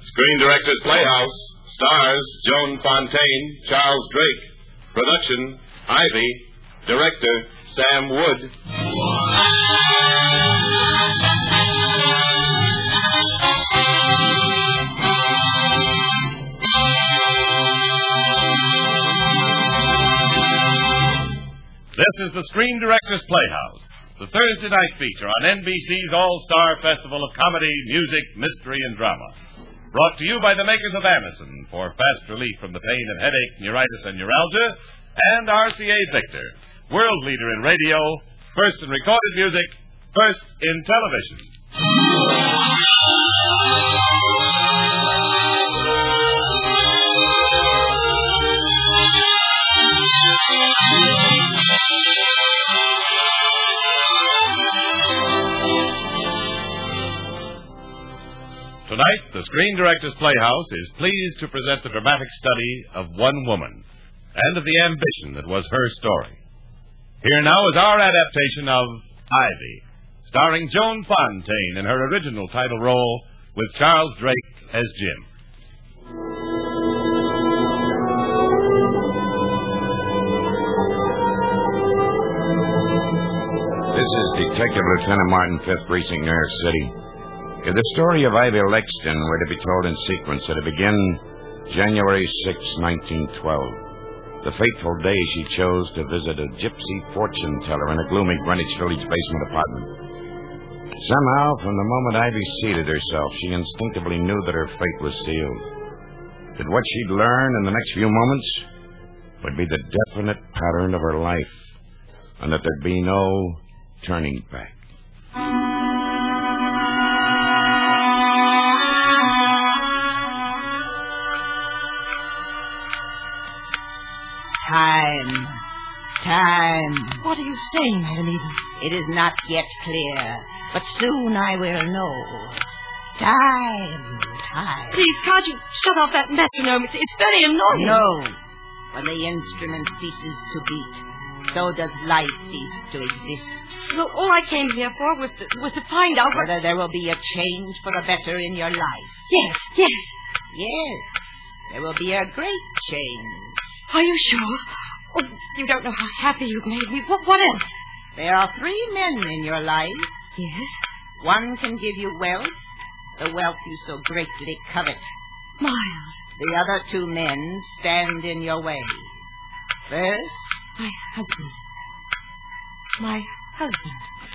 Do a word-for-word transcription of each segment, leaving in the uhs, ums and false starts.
Screen Directors Playhouse stars Joan Fontaine, Charles Drake. Production, Ivy. Director, Sam Wood. This is the Screen Directors Playhouse, the Thursday night feature on N B C's All-Star Festival of Comedy, Music, Mystery, and Drama. Brought to you by the makers of Amazon for fast relief from the pain of headache, neuritis, and neuralgia, and R C A Victor, world leader in radio, first in recorded music, first in television. Tonight, the Screen Directors Playhouse is pleased to present the dramatic study of one woman and of the ambition that was her story. Here now is our adaptation of Ivy, starring Joan Fontaine in her original title role with Charles Drake as Jim. This is Detective Lieutenant Martin, fifth Precinct, New York City. If the story of Ivy Lexton were to be told in sequence, it would begin January sixth, nineteen twelve, the fateful day she chose to visit a gypsy fortune teller in a gloomy Greenwich Village basement apartment. Somehow, from the moment Ivy seated herself, she instinctively knew that her fate was sealed. That what she'd learn in the next few moments would be the definite pattern of her life, and that there'd be no turning back. Time. Time. What are you saying, Madam Eva? It is not yet clear, but soon I will know. Time. Time. Please, can't you shut off that metronome? It's, it's very annoying. No. When the instrument ceases to beat, so does life cease to exist. Well, all I came here for was to, was to find out what... whether there will be a change for the better in your life. Yes, yes. Yes. There will be a great change. Are you sure? Oh, you don't know how happy you've made me. What, what else? There are three men in your life. Yes? One can give you wealth, the wealth you so greatly covet. Miles. The other two men stand in your way. First, my husband. My husband.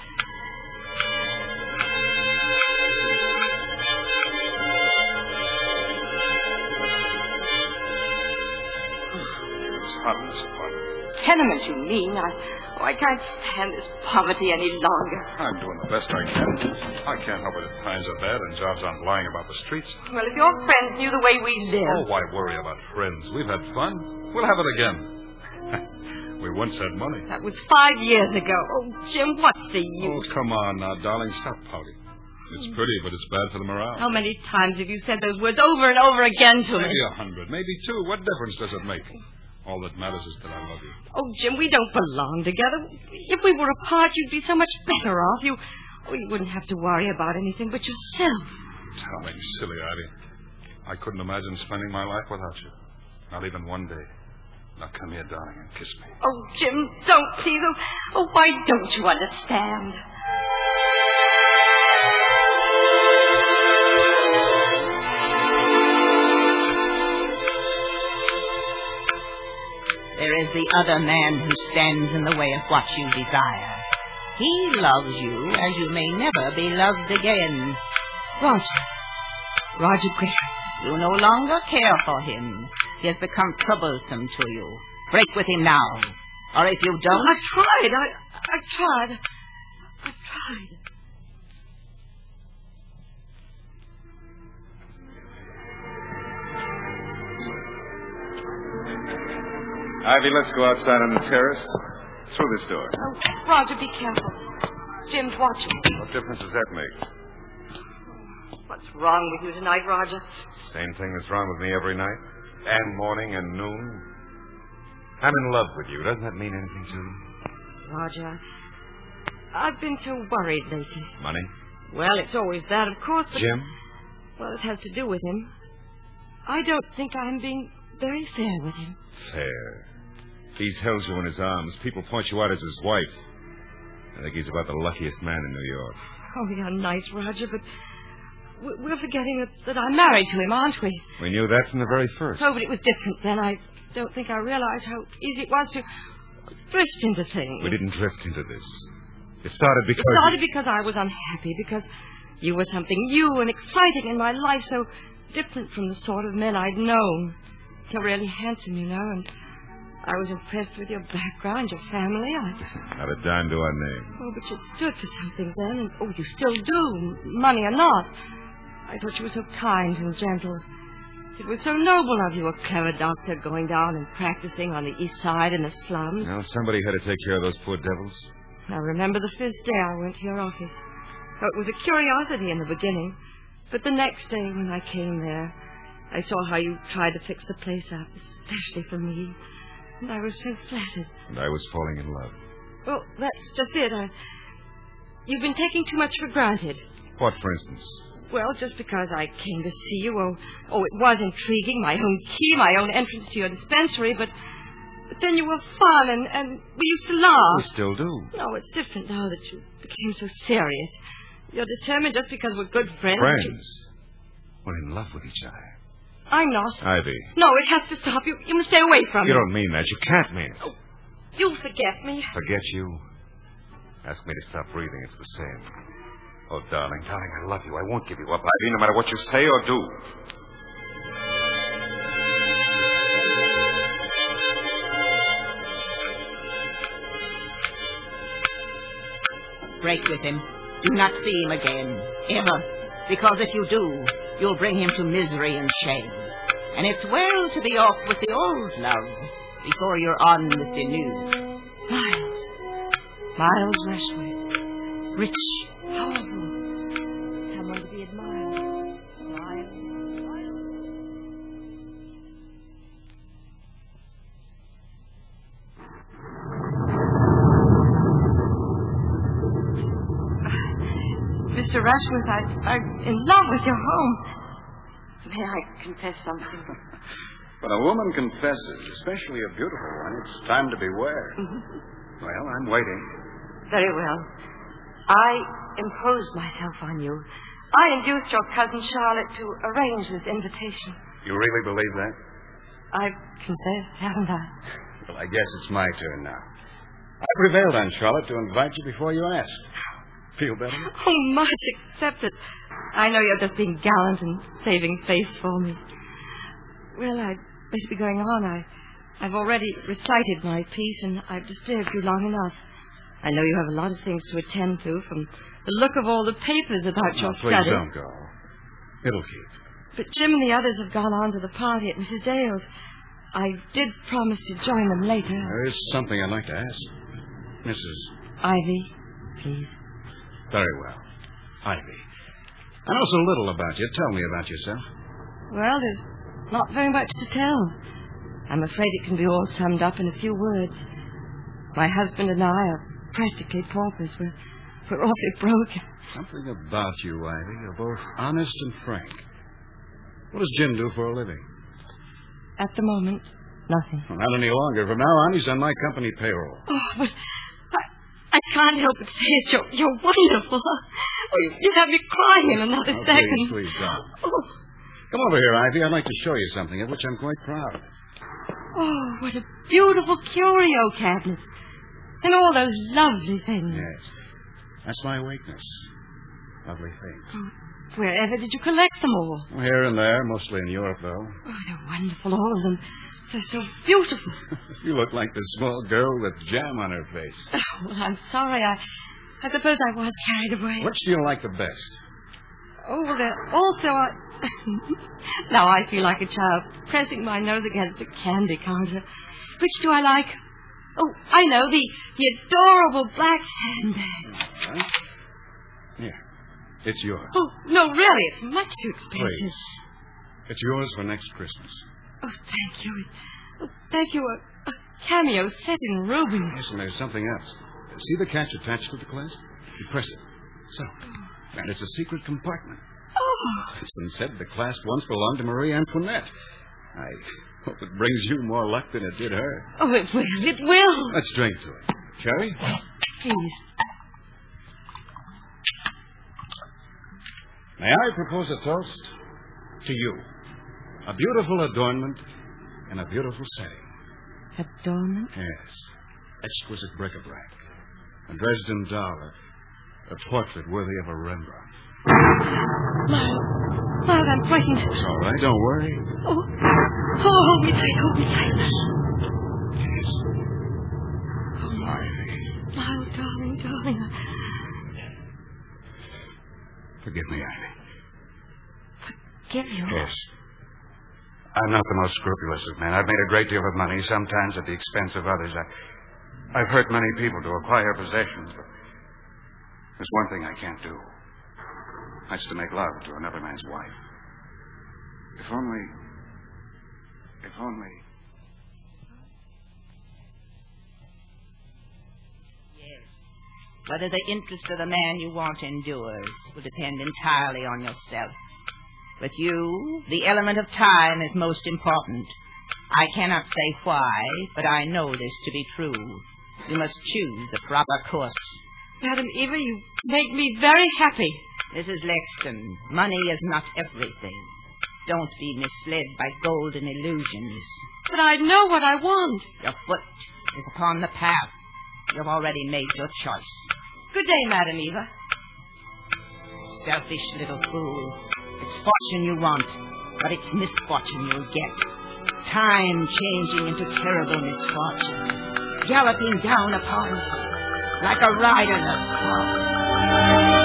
Fun, fun. Tenement, you mean? I, oh, I can't stand this poverty any longer. I'm doing the best I can. I can't help it if times are bad and jobs aren't lying about the streets. Well, if your friends knew the way we live... Oh, why worry about friends? We've had fun. We'll have it again. We once had money. That was five years ago. Oh, Jim, what's the use? Oh, come on now, darling. Stop pouting. It's pretty, but it's bad for the morale. How many times have you said those words over and over again to me? Maybe a hundred, maybe two. What difference does it make? All that matters is that I love you. Oh, Jim, we don't belong together. If we were apart, you'd be so much better off. You, oh, you wouldn't have to worry about anything but yourself. Darling, silly Ivy. I couldn't imagine spending my life without you. Not even one day. Now come here, darling, and kiss me. Oh, Jim, don't, please. Oh, oh why don't you understand? there is the other man who stands in the way of what you desire. He loves you as you may never be loved again. Roger. Roger Griffith. You no longer care for him. He has become troublesome to you. Break with him now. Or if you don't... I tried. I, I tried. I tried. Ivy, let's go outside on the terrace. Through this door. Oh, Roger, be careful. Jim's watching. What difference does that make? What's wrong with you tonight, Roger? Same thing that's wrong with me every night. And morning and noon. I'm in love with you. Doesn't that mean anything to you? Roger, I've been so worried lately. Money? Well, it's always that, of course. But... Jim? Well, it has to do with him. I don't think I'm being very fair with him. Fair. He's held you in his arms. People point you out as his wife. I think he's about the luckiest man in New York. Oh, you're nice, Roger, but we- we're forgetting that, that I'm married to him, aren't we? We knew that from the very first. Oh, but it was different then. I don't think I realized how easy it was to drift into things. We didn't drift into this. It started because... It started because I was unhappy, because you were something new and exciting in my life, so different from the sort of men I'd known. You're really handsome, you know, and I was impressed with your background, your family. I... Not a dime to our name. Oh, but you stood for something then, and oh, you still do, money or not. I thought you were so kind and gentle. It was so noble of you, a clever doctor going down and practicing on the east side in the slums. Now, somebody had to take care of those poor devils. I remember the first day I went to your office. Oh, it was a curiosity in the beginning, but the next day when I came there, I saw how you tried to fix the place up, especially for me, and I was so flattered. And I was falling in love. Well, that's just it. I... You've been taking too much for granted. What, for instance? Well, just because I came to see you, oh, oh, it was intriguing, my own key, my own entrance to your dispensary, but, but then you were fun, and, and we used to laugh. We still do. No, it's different now that you became so serious. You're determined just because we're good friends. Friends? You... We're in love with each other. I'm not. Ivy. No, it has to stop. You, you must stay away from You me. don't mean that. You can't mean it. Oh, you'll forget me. Forget you? Ask me to stop breathing. It's the same. Oh, darling, darling, I love you. I won't give you up, Ivy, no matter what you say or do. Break with him. Do not see him again. Ever. Because if you do, you'll bring him to misery and shame. And it's well to be off with the old love before you're on with the new. Miles. Miles Rushworth. Rich. Powerful. Someone to be admired. Miles. Mister Rushworth, I, I'm in love with your home. May I confess something? When a woman confesses, especially a beautiful one, it's time to beware. Mm-hmm. Well, I'm waiting. Very well. I imposed myself on you. I induced your cousin Charlotte to arrange this invitation. You really believe that? I've confessed, haven't I? Well, I guess it's my turn now. I prevailed on Charlotte to invite you before you asked. Feel better? Oh, much accepted. I know you're just being gallant and saving face for me. Well, I'd better be going on. I, I've already recited my piece, and I've disturbed you long enough. I know you have a lot of things to attend to, from the look of all the papers about your Oh, please study. don't go. It'll keep. But Jim and the others have gone on to the party at Missus Dale's. I did promise to join them later. There is something I'd like to ask. Missus Ivy, please. Very well. Ivy. I know so little about you. Tell me about yourself. Well, there's not very much to tell. I'm afraid it can be all summed up in a few words. My husband and I are practically paupers. We're, we're awfully broken. Something about you, Ivy. You're both honest and frank. What does Jim do for a living? At the moment, nothing. Well, not any longer. From now on, he's on my company payroll. Oh, but I, I can't help but say it. You're, you're wonderful. Oh, you, you have me crying in another Oh, second. please, please don't. Oh. Come over here, Ivy. I'd like to show you something of which I'm quite proud. Oh, what a beautiful curio cabinet. And all those lovely things. Yes. That's my weakness. Lovely things. Oh, wherever did you collect them all? Here and there, mostly in Europe, though. Oh, they're wonderful, all of them. They're so beautiful. You look like the small girl with jam on her face. Oh, well, I'm sorry. I, I suppose I was carried away. Which do you like the best? Oh, well, they're also... I... now I feel like a child pressing my nose against a candy counter. Which do I like? Oh, I know, the, the adorable black handbag. Right? Here. It's yours. Oh, no, really, it's much too expensive. Please. It's yours for next Christmas. Oh, thank you. Oh, thank you. A, a cameo set in ruby. Yes, and there's something else. See the catch attached to the clasp? You press it. So. And it's a secret compartment. Oh. It's been said the clasp once belonged to Marie Antoinette. I hope it brings you more luck than it did her. Oh, it will. It will. Let's drink to it. Shall we? Please. May I propose a toast to you? A beautiful adornment in a beautiful setting. Adornment? Yes. Exquisite bric-a-brac. A Dresden doll. A, a portrait worthy of a Rembrandt. Miles. Miles, I'm frightened. It's all right. Don't worry. Oh. Oh, hold me tight. Hold me tight. Yes. Oh, Ivy. Miles, darling, darling. I... Forgive me, Ivy. Forgive you? Yes. I'm not the most scrupulous of men. I've made a great deal of money, sometimes at the expense of others. I, I've hurt many people to acquire possessions, but there's one thing I can't do. That's to make love to another man's wife. If only... If only... Yes. Whether the interest of the man you want endures will depend entirely on yourself. With you, the element of time is most important. I cannot say why, but I know this to be true. You must choose the proper course. Madam Eva, you make me very happy. Missus Lexton, money is not everything. Don't be misled by golden illusions. But I know what I want. Your foot is upon the path. You've already made your choice. Good day, Madam Eva. Selfish little fool. It's fortune you want, but it's misfortune you'll get. Time changing into terrible misfortune. Galloping down upon you like a rider's cross.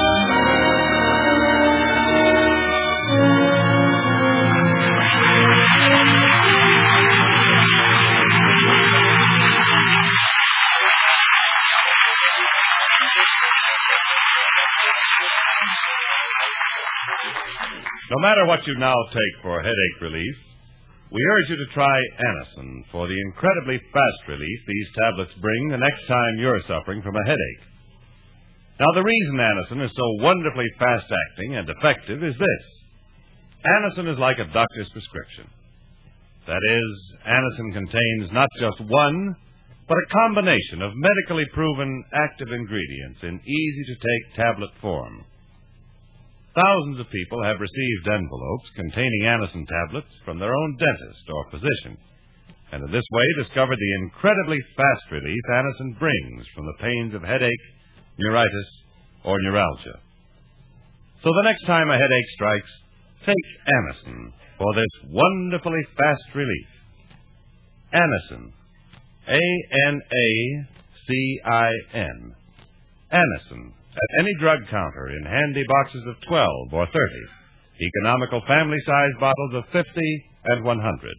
No matter what you now take for headache relief, we urge you to try Anacin for the incredibly fast relief these tablets bring the next time you're suffering from a headache. Now, the reason Anacin is so wonderfully fast-acting and effective is this. Anacin is like a doctor's prescription. That is, Anacin contains not just one, but a combination of medically proven active ingredients in easy-to-take tablet form. Thousands of people have received envelopes containing Anacin tablets from their own dentist or physician, and in this way discovered the incredibly fast relief Anacin brings from the pains of headache, neuritis, or neuralgia. So the next time a headache strikes, take Anacin for this wonderfully fast relief. Anacin. A N A C I N. Anacin. At any drug counter in handy boxes of twelve or thirty. Economical family-size bottles of fifty and one hundred.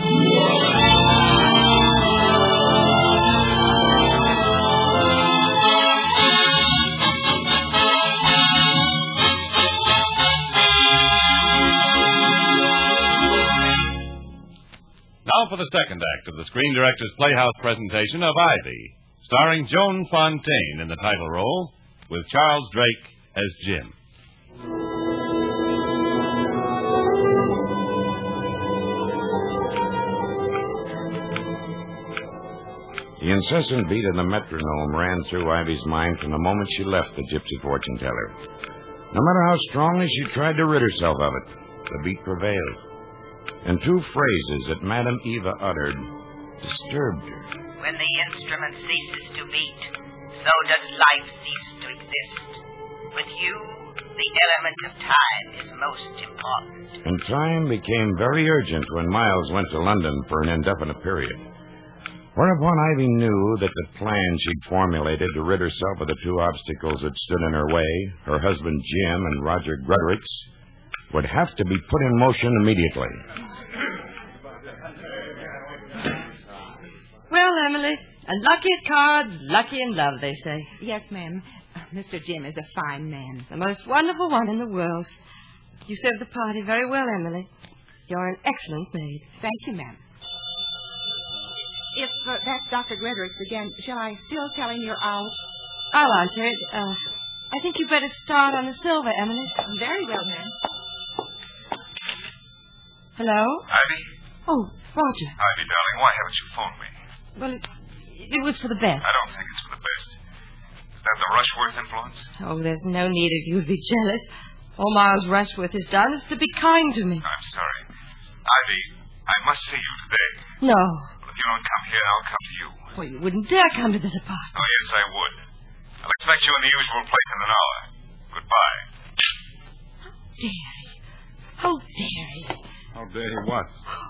Now for the second act of the Screen Directors Playhouse presentation of Ivy, starring Joan Fontaine in the title role, with Charles Drake as Jim. The incessant beat of the metronome ran through Ivy's mind from the moment she left the gypsy fortune teller. No matter how strongly she tried to rid herself of it, the beat prevailed. And two phrases that Madame Eva uttered disturbed her. When the instrument ceases to beat, so does life cease to exist. With you, the element of time is most important. And time became very urgent when Miles went to London for an indefinite period. Whereupon Ivy knew that the plan she'd formulated to rid herself of the two obstacles that stood in her way, her husband Jim and Roger Greatorex, would have to be put in motion immediately. Well, Emily, and lucky at cards, lucky in love, they say. Yes, ma'am. Mister Jim is a fine man. The most wonderful one in the world. You served the party very well, Emily. You're an excellent maid. Thank you, ma'am. If uh, that's Doctor Greatorex again, shall I still tell him you're out? I'll answer it. Uh, I think you'd better start on the silver, Emily. Very well, ma'am. Hello? Ivy? Oh, Roger. Ivy, darling, why haven't you phoned me? Well, it, it was for the best. I don't think it's for the best. Is that the Rushworth influence? Oh, there's no need of you to be jealous. All Miles Rushworth has done is to be kind to me. I'm sorry. Ivy, I must see you today. No. Well, if you don't come here, I'll come to you. Well, you wouldn't dare come to this apartment. Oh, yes, I would. I'll expect you in the usual place in an hour. Goodbye. Dare he? How dare he? How dare he what?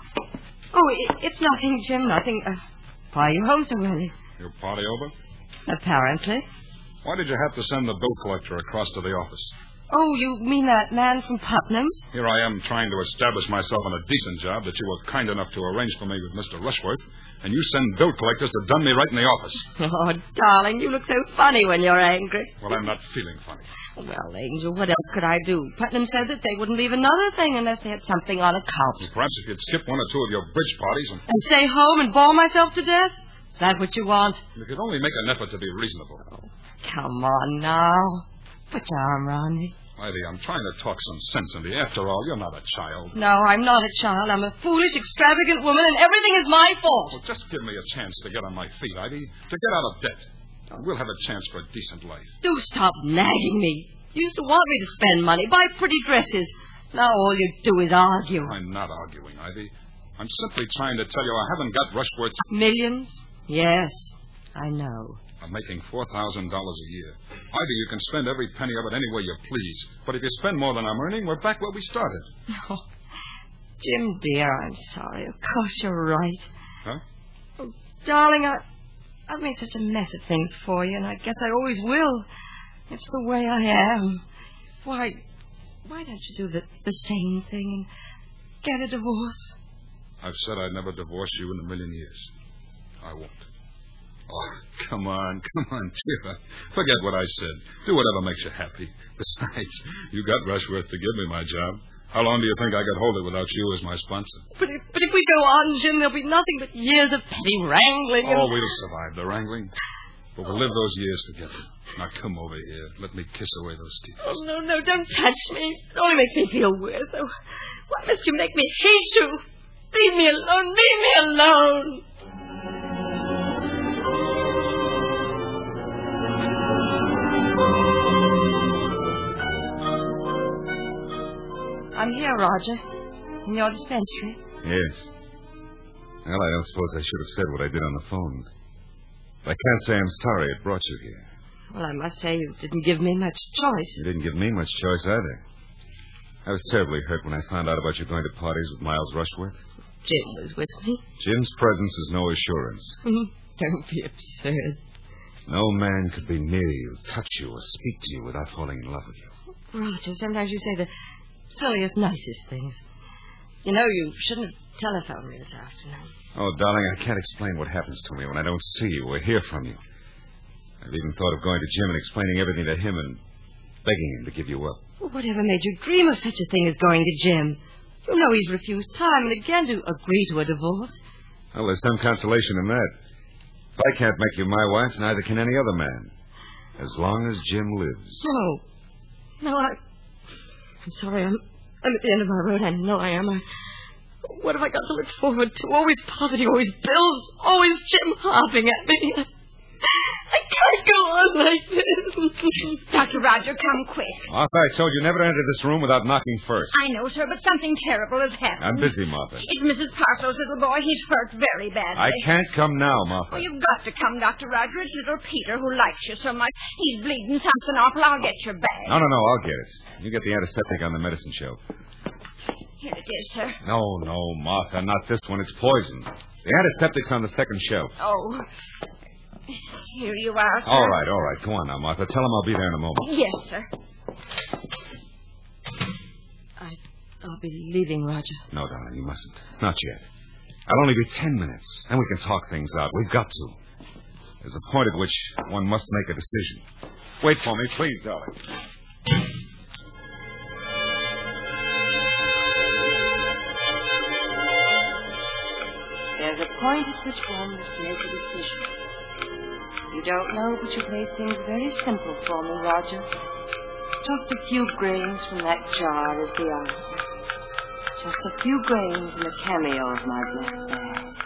Oh, it, it's nothing, Jim, nothing. Uh, why are you home so early? Your party over? Apparently. Why did you have to send the bill collector across to the office? Oh, you mean that man from Putnam's? Here I am trying to establish myself in a decent job that you were kind enough to arrange for me with Mister Rushworth, and you send bill collectors to dun me right in the office. Oh, darling, you look so funny when you're angry. Well, I'm not feeling funny. Well, Angel, what else could I do? Putnam said that they wouldn't leave another thing unless they had something on account. Well, perhaps if you'd skip one or two of your bridge parties and... And stay home and bore myself to death? Is that what you want? If you'd only make an effort to be reasonable. Oh, come on now. Put your arm around me. Ivy, I'm trying to talk some sense into you. After all, you're not a child. No, I'm not a child. I'm a foolish, extravagant woman, and everything is my fault. Well, just give me a chance to get on my feet, Ivy. To get out of debt. We'll have a chance for a decent life. Do stop nagging me. You used to want me to spend money, buy pretty dresses. Now all you do is argue. I'm not arguing, Ivy. I'm simply trying to tell you I haven't got Rushworth's... Millions? Yes, I know. I'm making four thousand dollars a year. Ivy, you can spend every penny of it any way you please. But if you spend more than I'm earning, we're back where we started. Oh, Jim, dear, I'm sorry. Of course you're right. Huh? Oh, darling, I, I've made such a mess of things for you, and I guess I always will. It's the way I am. Why, why don't you do the, the same thing and get a divorce? I've said I'd never divorce you in a million years. I won't. Oh, come on, come on, cheer up. Forget what I said. Do whatever makes you happy. Besides, you got Rushworth to give me my job. How long do you think I could hold it without you as my sponsor? But if, but if we go on, Jim, there'll be nothing but years of petty wrangling. Oh, and... we'll survive the wrangling. But we'll live those years together. Now, come over here. Let me kiss away those tears. Oh, no, no, don't touch me. It only makes me feel worse. Oh, why must you make me hate you? Leave me alone. Leave me alone. I'm here, Roger. In your dispensary. Yes. Well, I don't suppose I should have said what I did on the phone. I can't say I'm sorry it brought you here. Well, I must say you didn't give me much choice. You didn't give me much choice either. I was terribly hurt when I found out about you going to parties with Miles Rushworth. Jim was with me. Jim's presence is no assurance. Don't be absurd. No man could be near you, touch you, or speak to you without falling in love with you. Roger, sometimes you say the silliest, nicest things. You know, you shouldn't have telephoned me this afternoon. Oh, darling, I can't explain what happens to me when I don't see you or hear from you. I've even thought of going to Jim and explaining everything to him and begging him to give you up. Well, whatever made you dream of such a thing as going to Jim? You know he's refused time and again to agree to a divorce. Well, there's some consolation in that. If I can't make you my wife, neither can any other man. As long as Jim lives. No. No, I... I'm sorry, I'm, I'm at the end of my road. I know I am. I... What have I got to look forward to? Always poverty, always bills, always Jim hopping at me. I can't go on like this. Doctor Roger, come quick. Martha, I told you never to enter this room without knocking first. I know, sir, but something terrible has happened. I'm busy, Martha. It's Missus Parslo's little boy. He's hurt very badly. I can't come now, Martha. Oh, you've got to come, Doctor Roger. It's little Peter who likes you so much. He's bleeding something awful. I'll get your bag. No, no, no, I'll get it. You get the antiseptic on the medicine shelf. Here it is, sir. No, no, Martha, not this one. It's poison. The antiseptic's on the second shelf. Oh. Here you are, sir. All right, all right. Go on now, Martha. Tell him I'll be there in a moment. Yes, sir. I, I'll be leaving, Roger. No, darling, you mustn't. Not yet. I'll only be ten minutes. Then we can talk things out. We've got to. There's a point at which one must make a decision. Wait for me, please, darling. There's a point at which one must make a decision. You don't know, but you've made things very simple for me, Roger. Just a few grains from that jar as the answer. Just a few grains and a cameo of my black bag.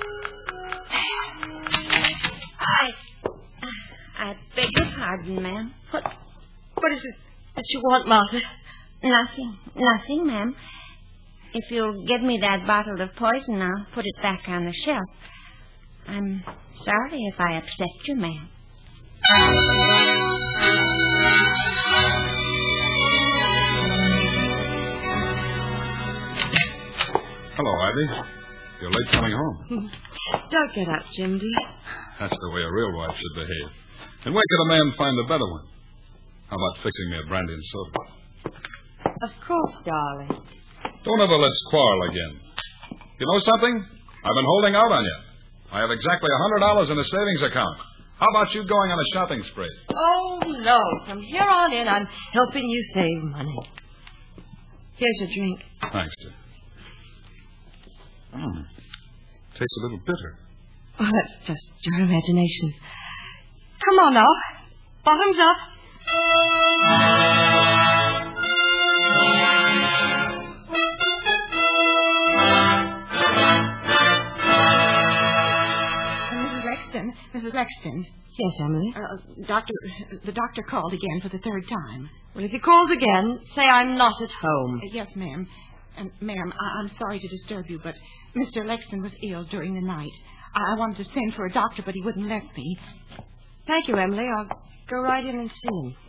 I... I beg your pardon, ma'am. What, what is it that you want, Martha? Nothing. Nothing, ma'am. If you'll give me that bottle of poison, I'll put it back on the shelf. I'm sorry if I upset you, ma'am. Hello, Ivy. You're late coming home. Don't get up, Jim, dear. That's the way a real wife should behave. And where could a man find a better one? How about fixing me a brandy and soda? Of course, darling. Don't ever let's quarrel again. You know something? I've been holding out on you. I have exactly a hundred dollars in a savings account. How about you going on a shopping spree? Oh, no. From here on in, I'm helping you save money. Here's your drink. Thanks, dear. Hmm. Tastes a little bitter. Oh, that's just your imagination. Come on now. Bottoms up. Missus Lexton, Missus Lexton. Yes, Emily? Uh, doctor, the doctor called again for the third time. Well, if he calls again, say I'm not at home. Uh, yes, ma'am. And, ma'am, I- I'm sorry to disturb you, but Mister Lexton was ill during the night. I-, I wanted to send for a doctor, but he wouldn't let me. Thank you, Emily. I'll go right in and see him.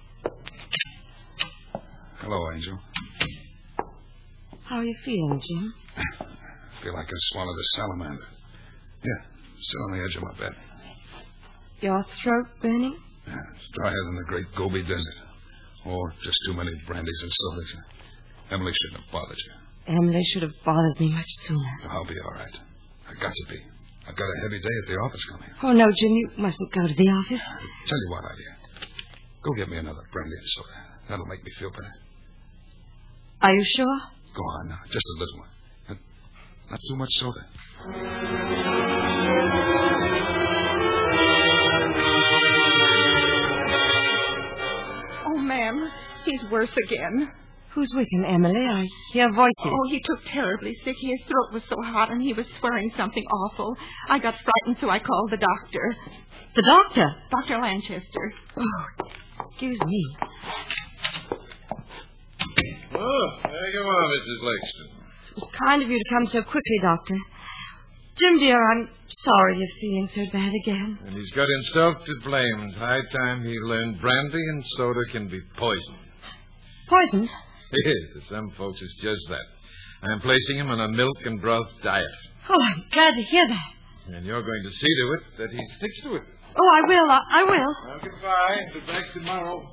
Hello, Angel. How are you feeling, Jim? I feel like I swallowed a salamander. Yeah, sit on the edge of my bed. Your throat burning? Yeah, it's drier than the great Gobi Desert. Or just too many brandies and sodas. Emily shouldn't have bothered you. Emily should have bothered me much sooner. I'll be all right. I got to be. I've got a heavy day at the office coming. Oh, no, Jim, you mustn't go to the office. Tell you what, idea. Go get me another brandy and soda. That'll make me feel better. Are you sure? Go on now. Just a little one. And not too much soda. Oh, ma'am, he's worse again. Who's with him, Emily? I hear voices. Oh, he took terribly sick. His throat was so hot, and he was swearing something awful. I got frightened, so I called the doctor. The doctor? Doctor Lanchester. Oh, excuse me. Oh, there you are, Missus Lexton. It was kind of you to come so quickly, Doctor. Jim, dear, I'm sorry you're feeling so bad again. And he's got himself to blame. It's high time he learned brandy and soda can be poison. Poison? Yes, to some folks it's just that. I'm placing him on a milk and broth diet. Oh, I'm glad to hear that. And you're going to see to it that he sticks to it. Oh, I will. I, I will. Well, goodbye. Be back tomorrow.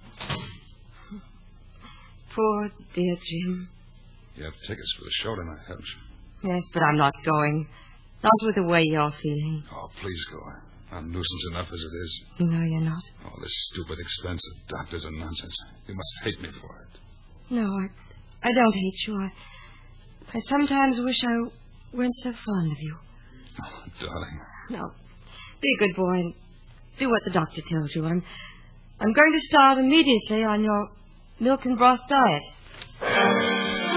Poor dear Jim. You have tickets for the show tonight, haven't you? Yes, but I'm not going. Not with the way you're feeling. Oh, please go. I'm nuisance enough as it is. No, you're not. Oh, this stupid expense of doctors and nonsense. You must hate me for it. No, I, I don't hate you. I, I sometimes wish I weren't so fond of you. Oh, darling. No, be a good boy and do what the doctor tells you. I'm, I'm going to start immediately on your milk and broth diet.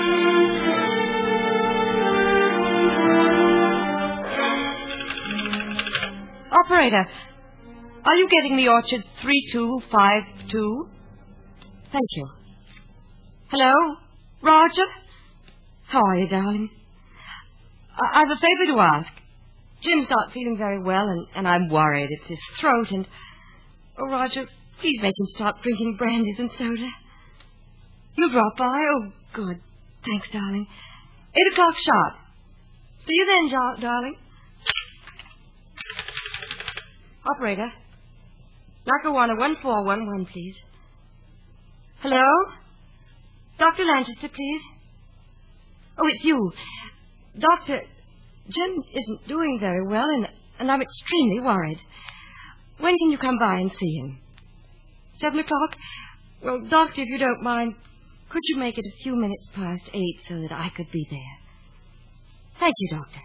Operator, are you getting the Orchard three two five two? Thank you. Hello? Roger? How are you, darling? I- I've a favor to ask. Jim's not feeling very well, and, and I'm worried. It's his throat, and... Oh, Roger, please make him stop drinking brandies and soda. You'll drop by? Oh, good. Thanks, darling. Eight o'clock sharp. See you then, jo- darling. Operator, Lackawanna one four one one, please. Hello? Doctor Lanchester, please. Oh, it's you. Doctor, Jim isn't doing very well, and, and I'm extremely worried. When can you come by and see him? Seven o'clock? Well, Doctor, if you don't mind, could you make it a few minutes past eight so that I could be there? Thank you, Doctor.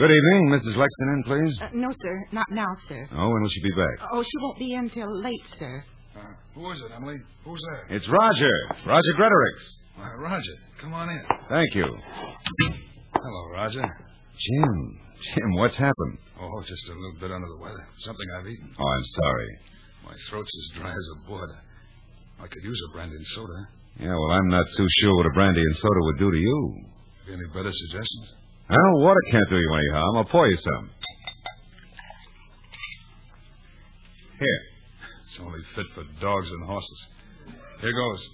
Good evening. Missus Lexton in, please? Uh, no, sir. Not now, sir. Oh, when will she be back? Oh, she won't be in till late, sir. Uh, who is it, Emily? Who's there? It's Roger. Roger Gretorix. Why, Roger, come on in. Thank you. Hello, Roger. Jim. Jim, what's happened? Oh, just a little bit under the weather. Something I've eaten. Oh, I'm sorry. My throat's as dry as a board. I could use a brandy and soda. Yeah, well, I'm not too sure what a brandy and soda would do to you. Have you any better suggestions? Well, water can't do you any harm. I'll pour you some. Here. It's only fit for dogs and horses. Here goes.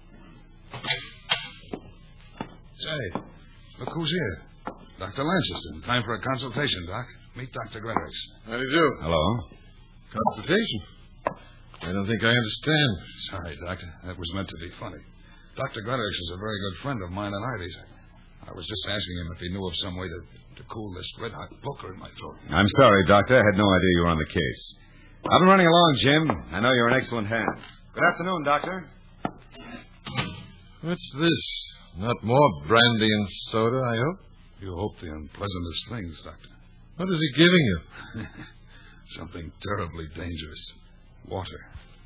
Say, look who's here. Doctor Lanchester. Time for a consultation, Doc. Meet Doctor Gretorix. How do you do? Hello. Consultation? I don't think I understand. Sorry, Doctor. That was meant to be funny. Doctor Gretorix is a very good friend of mine and Ivy's. I was just asking him if he knew of some way to, to cool this red-hot poker in my throat. I'm sorry, Doctor. I had no idea you were on the case. I've been running along, Jim. I know you're in excellent hands. Good afternoon, Doctor. What's this? Not more brandy and soda, I hope? You hope the unpleasantest things, Doctor. What is he giving you? Something terribly dangerous. Water.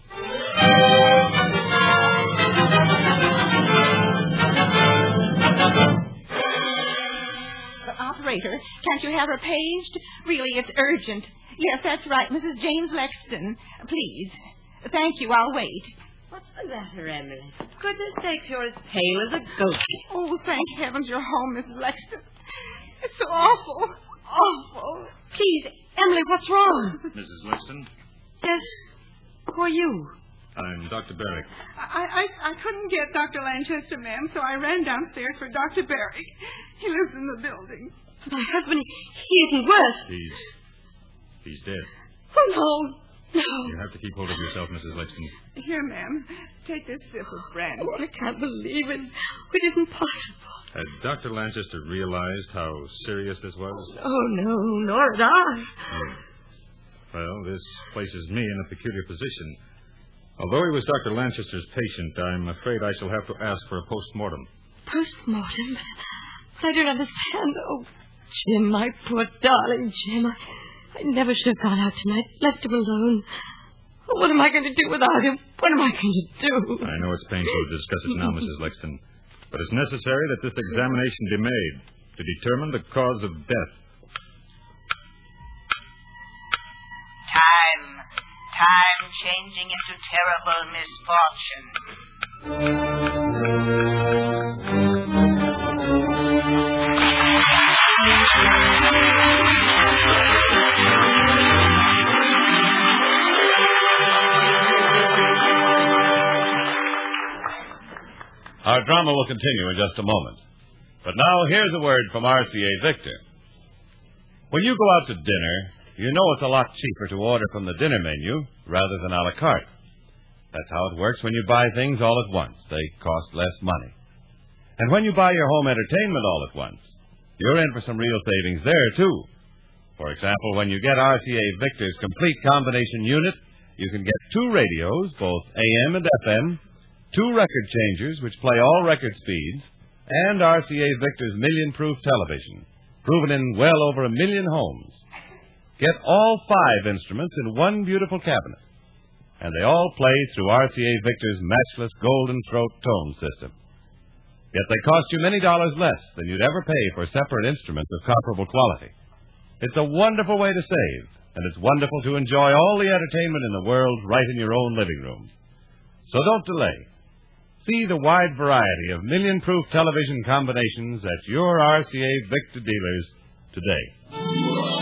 Operator, can't you have her paged? Really, it's urgent. Yes, that's right, Missus James Lexton. Please. Thank you, I'll wait. What's the matter, Emily? Goodness sakes, you're as pale as a ghost. Oh, thank heavens you're home, Missus Lexton. It's so awful. Awful. Please, Emily, what's wrong? Missus Lexton? Yes. Who are you? I'm Doctor Barrick. I, I I couldn't get Doctor Lanchester, ma'am, so I ran downstairs for Doctor Barrick. He lives in the building. My husband, he isn't worse. He's... he's dead. Oh, no. No. You have to keep hold of yourself, Missus Lexton. Here, ma'am. Take this sip of brandy. Oh, I can't believe it. It isn't possible. Had Doctor Lanchester realized how serious this was? Oh, no, nor had I. Oh. Well, this places me in a peculiar position. Although he was Doctor Lanchester's patient, I'm afraid I shall have to ask for a post-mortem. Post-mortem? I don't understand. Oh, Jim, my poor darling Jim. I, I never should have gone out tonight, left him alone. Oh, what am I going to do without him? What am I going to do? I know it's painful to discuss it now, Missus Lexton, but it's necessary that this examination be made to determine the cause of death. Time. Time changing into terrible Our drama will continue in just a moment. But now here's a word from R C A Victor. When you go out to dinner, you know it's a lot cheaper to order from the dinner menu rather than a la carte. That's how it works when you buy things all at once. They cost less money. And when you buy your home entertainment all at once, you're in for some real savings there, too. For example, when you get R C A Victor's complete combination unit, you can get two radios, both A M and F M, two record changers which play all record speeds, and R C A Victor's million-proof television, proven in well over a million homes. Get all five instruments in one beautiful cabinet, and they all play through R C A Victor's matchless Golden Throat tone system. Yet they cost you many dollars less than you'd ever pay for separate instruments of comparable quality. It's a wonderful way to save, and it's wonderful to enjoy all the entertainment in the world right in your own living room. So don't delay. See the wide variety of million-proof television combinations at your R C A Victor dealers today.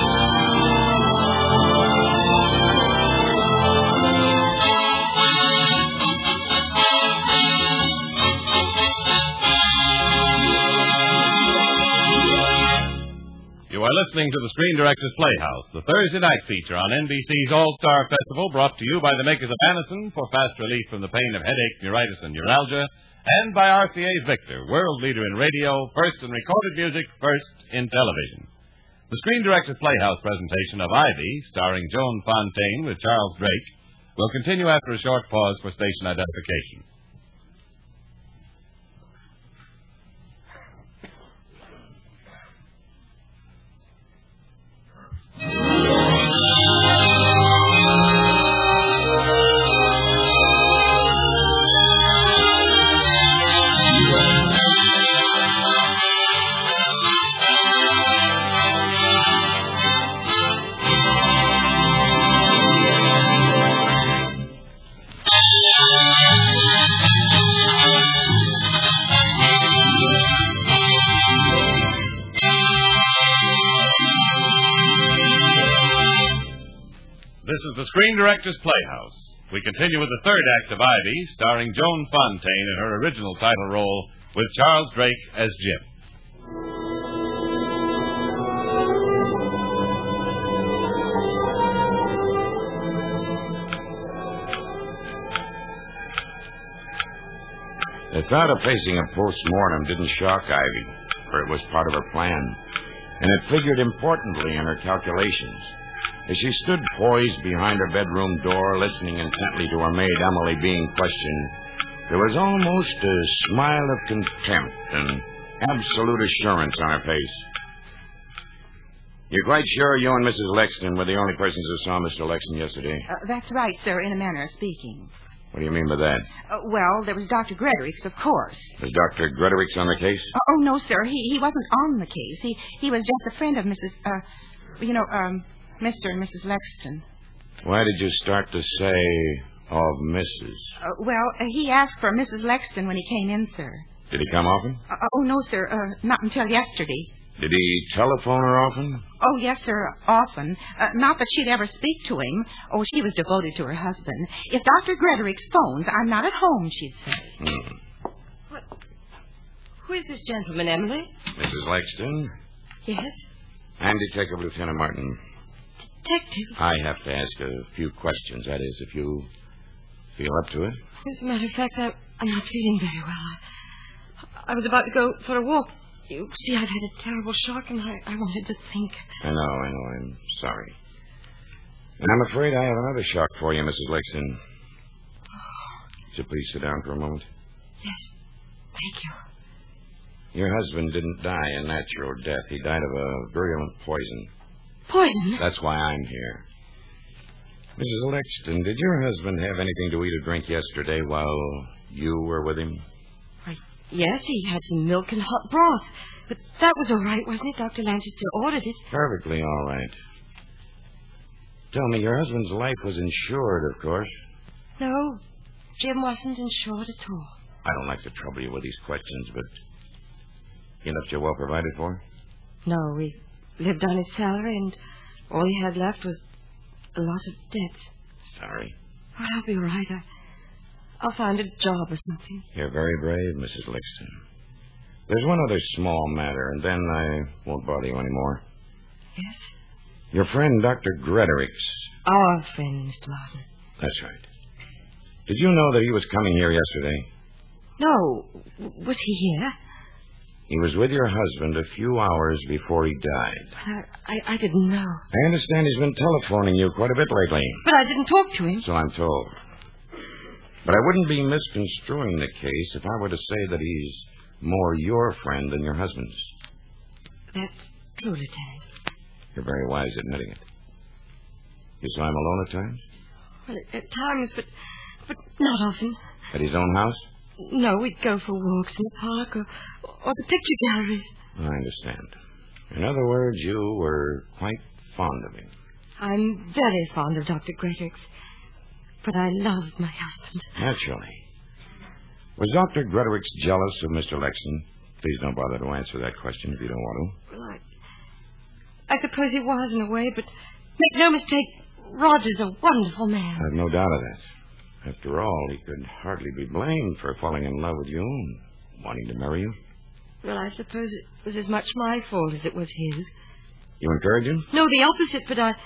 You are listening to the Screen Directors Playhouse, the Thursday night feature on N B C's All-Star Festival, brought to you by the makers of Anacin for fast relief from the pain of headache, neuritis, and neuralgia, and by R C A Victor, world leader in radio, first in recorded music, first in television. The Screen Directors Playhouse presentation of Ivy, starring Joan Fontaine with Charles Drake, will continue after a short pause for station identification. This is the Screen Directors Playhouse. We continue with the third act of Ivy, starring Joan Fontaine in her original title role, with Charles Drake as Jim. The thought of facing a post-mortem didn't shock Ivy, for it was part of her plan, and it figured importantly in her calculations. As she stood poised behind her bedroom door, listening intently to her maid Emily being questioned, there was almost a smile of contempt and absolute assurance on her face. You're quite sure you and Missus Lexton were the only persons who saw Mister Lexton yesterday? Uh, that's right, sir, in a manner of speaking. What do you mean by that? Uh, well, there was Doctor Gretorix, of course. Was Doctor Gretorix on the case? Uh, oh, no, sir. He he wasn't on the case. He he was just a friend of Missus Uh, you know, um, Mister and Missus Lexton. Why did you start to say of Missus? Uh, well, uh, he asked for Missus Lexton when he came in, sir. Did he come often? Uh, oh, no, sir. Uh, not until yesterday. Did he telephone her often? Oh, yes, sir, often. Uh, not that she'd ever speak to him. Oh, she was devoted to her husband. If Doctor Gretorix phones, I'm not at home, she'd say. Hmm. What? Who is this gentleman, Emily? Missus Lexton? Yes? I'm Detective Lieutenant Martin. Detective? I have to ask a few questions, that is, if you feel up to it. As a matter of fact, I, I'm not feeling very well. I, I was about to go for a walk. You see, I've had a terrible shock, and I, I wanted to think. I know, I know. I'm sorry. And I'm afraid I have another shock for you, Missus Lexton. Would you please sit down for a moment? Yes, thank you. Your husband didn't die a natural death. He died of a virulent poison. Poison? That's why I'm here. Missus Lexton, did your husband have anything to eat or drink yesterday while you were with him? Yes, he had some milk and hot broth. But that was all right, wasn't it? Doctor Lanchester ordered it. Perfectly all right. Tell me, your husband's life was insured, of course. No, Jim wasn't insured at all. I don't like to trouble you with these questions, but you left you well provided for? No, we lived on his salary, and all he had left was a lot of debts. Sorry. Oh, I'll be right. I... I'll find a job or something. You're very brave, Missus Lexton. There's one other small matter, and then I won't bother you anymore. Yes? Your friend, Doctor Gretorix. Our friend, Mister Martin. That's right. Did you know that he was coming here yesterday? No. Was he here? He was with your husband a few hours before he died. I, I, I didn't know. I understand he's been telephoning you quite a bit lately. But I didn't talk to him. So I'm told. But I wouldn't be misconstruing the case if I were to say that he's more your friend than your husband's. That's true, Lieutenant. You're very wise admitting it. You saw him alone at times? Well, at, at times, but but not often. At his own house? No, we'd go for walks in the park or, or the picture galleries. I understand. In other words, you were quite fond of him. I'm very fond of Doctor Gretorix. But I love my husband. Naturally. Was Doctor Gretorix jealous of Mister Lexton? Please don't bother to answer that question if you don't want to. Well, I, I suppose he was in a way, but make no mistake, Roger's a wonderful man. I have no doubt of that. After all, he could hardly be blamed for falling in love with you and wanting to marry you. Well, I suppose it was as much my fault as it was his. You encouraged him? No, the opposite, but I...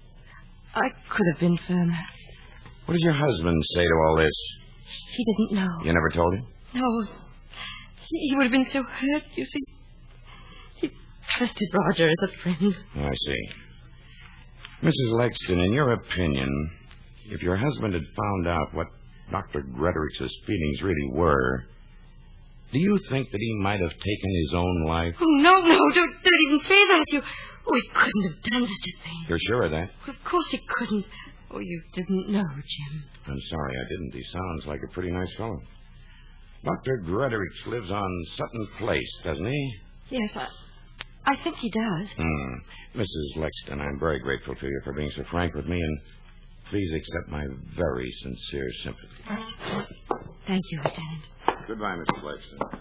I could have been firmer. What did your husband say to all this? He didn't know. You never told him? No. He, he would have been so hurt, you see. He trusted Roger as a friend. Oh, I see. Missus Lexton, in your opinion, if your husband had found out what Doctor Gretorix's feelings really were, do you think that he might have taken his own life? Oh, no, no, don't, don't even say that. You, oh, he couldn't have done such a thing. You're sure of that? Well, of course he couldn't. Oh, you didn't know, Jim. I'm sorry I didn't. He sounds like a pretty nice fellow. Doctor Gretorix lives on Sutton Place, doesn't he? Yes, I, I think he does. Hmm. Missus Lexton, I'm very grateful to you for being so frank with me, and please accept my very sincere sympathy. Thank you, Lieutenant. Goodbye, Missus Lexton.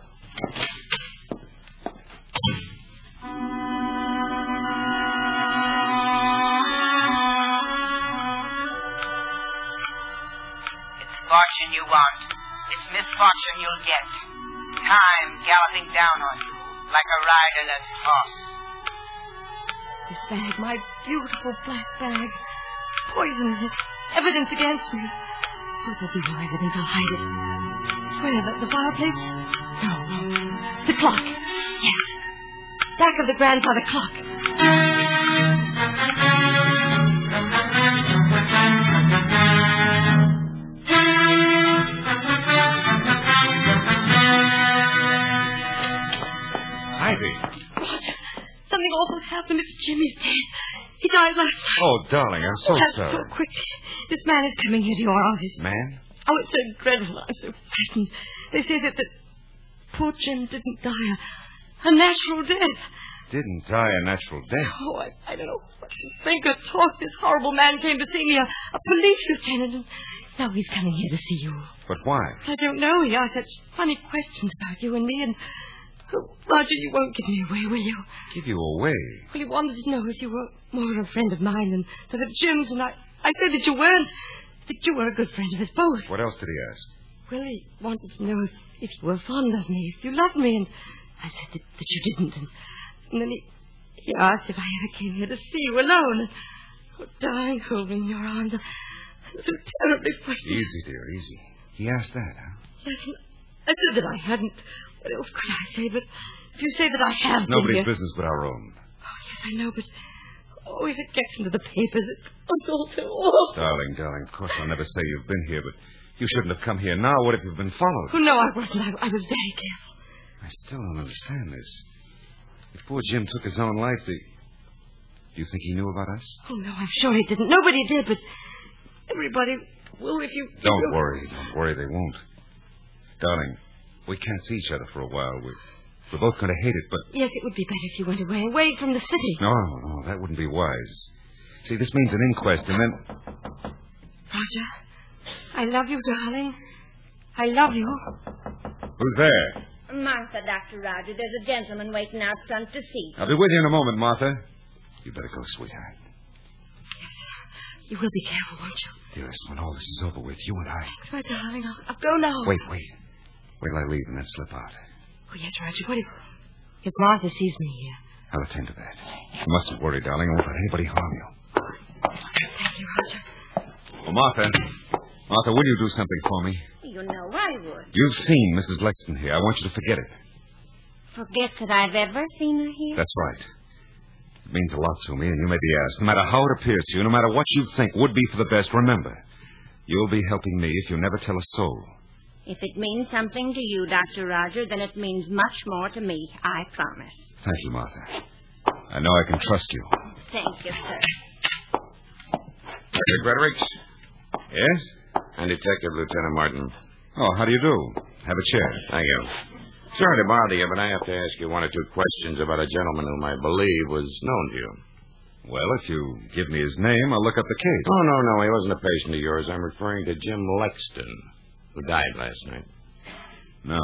you want. It's misfortune you'll get. Time galloping down on you like a riderless horse. This bag, my beautiful black bag. Poison, evidence against me. Where will be no evidence? I'll hide it. Where? The, the fireplace? No, no. The clock. Yes. Back of the grandfather clock. Ivy. Roger, something awful happened. It's Jimmy's dead. He died last night. Oh, darling, I'm so That's sorry. so quick. This man is coming here to your office. Man? Oh, it's so dreadful. I'm so frightened. They say that the poor Jim didn't die a, a natural death. Didn't die a natural death. Oh, I, I don't know what to think or talk. This horrible man came to see me, a, a police lieutenant, and now he's coming here to see you. But why? I don't know. He asked such funny questions about you and me, and... Oh, Roger, you won't give me away, will you? Give you away? Well, he wanted to know if you were more of a friend of mine than, than of Jim's, and I, I said that you weren't. That you were a good friend of us both. What else did he ask? Well, he wanted to know if, if you were fond of me, if you loved me, and I said that, that you didn't. And, and then he, he asked if I ever came here to see you alone. And, oh, darling, hold me in your arms. I'm so terribly frightened. Easy, dear, easy. He asked that, huh? Yes, and I said that I hadn't. What else could I say? But if you say that I have It's nobody's been here... business but our own. Oh, yes, I know, but... Oh, if it gets into the papers, it's all so awful. Darling, darling, of course I'll never say you've been here, but you shouldn't have come here now. What if you've been followed? Oh, no, I wasn't. I, I was very careful. I still don't understand this. If poor Jim took his own life, do do you think he knew about us? Oh, no, I'm sure he didn't. Nobody did, but everybody will if you... if Don't you... worry. Don't worry, they won't. Darling, we can't see each other for a while. We're, we're both going to hate it, but... Yes, it would be better if you went away, away from the city. No, no, that wouldn't be wise. See, this means an inquest, and then... Roger, I love you, darling. I love you. Who's there? Martha, Doctor Roger. There's a gentleman waiting out front to see. I'll be with you in a moment, Martha. You better go, sweetheart. You will be careful, won't you? Dearest, when all this is over with, you and I... Thanks, my darling. I'll, I'll go now. Wait, wait. Wait till I leave and then slip out. Oh, yes, Roger. What if... If Martha sees me here? I'll attend to that. You mustn't worry, darling. I won't let anybody harm you. Thank you, Roger. Oh, Martha. Martha, will you do something for me? You know I would. You've seen Missus Lexton here. I want you to forget it. Forget that I've ever seen her here? That's right. It means a lot to me, and you may be asked. No matter how it appears to you, no matter what you think would be for the best, remember, you'll be helping me if you never tell a soul. If it means something to you, Doctor Roger, then it means much more to me, I promise. Thank you, Martha. I know I can trust you. Thank you, sir. Mister Fredericks? Yes? I'm Detective Lieutenant Martin. Oh, how do you do? Have a chair. Thank you. Sorry to bother you, but I have to ask you one or two questions about a gentleman whom I believe was known to you. Well, if you give me his name, I'll look up the case. Oh, no, no, he wasn't a patient of yours. I'm referring to Jim Lexton, who died last night. No.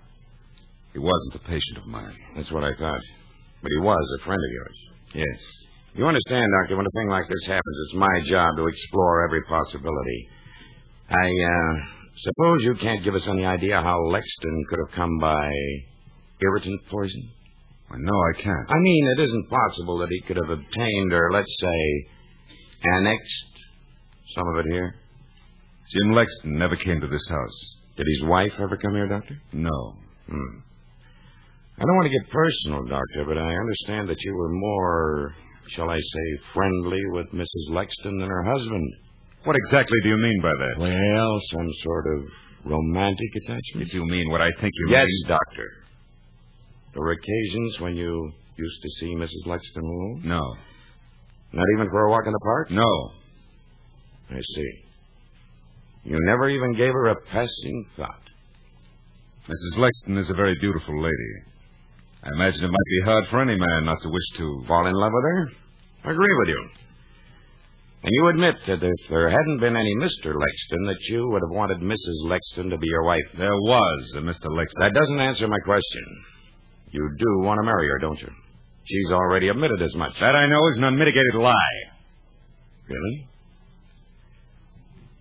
He wasn't a patient of mine. That's what I thought. But he was a friend of yours. Yes. You understand, Doctor, when a thing like this happens, it's my job to explore every possibility. I, uh, suppose you can't give us any idea how Lexton could have come by irritant poison? Well, no, I can't. I mean, it isn't possible that he could have obtained, or let's say, annexed some of it here? Jim Lexton never came to this house. Did his wife ever come here, Doctor? No. Hmm. I don't want to get personal, Doctor, but I understand that you were more, shall I say, friendly with Missus Lexton than her husband. What exactly do you mean by that? Well, some sort of romantic attachment. If you mean what I think you yes, mean... Yes, Doctor. There were occasions when you used to see Missus Lexton alone? No. Not even for a walk in the park? No. I see. You never even gave her a passing thought. Missus Lexton is a very beautiful lady. I imagine it might be hard for any man not to wish to... Fall in love with her? I agree with you. And you admit that if there hadn't been any Mister Lexton, that you would have wanted Missus Lexton to be your wife. There was a Mister Lexton. That doesn't answer my question. You do want to marry her, don't you? She's already admitted as much. That I know is an unmitigated lie. Really?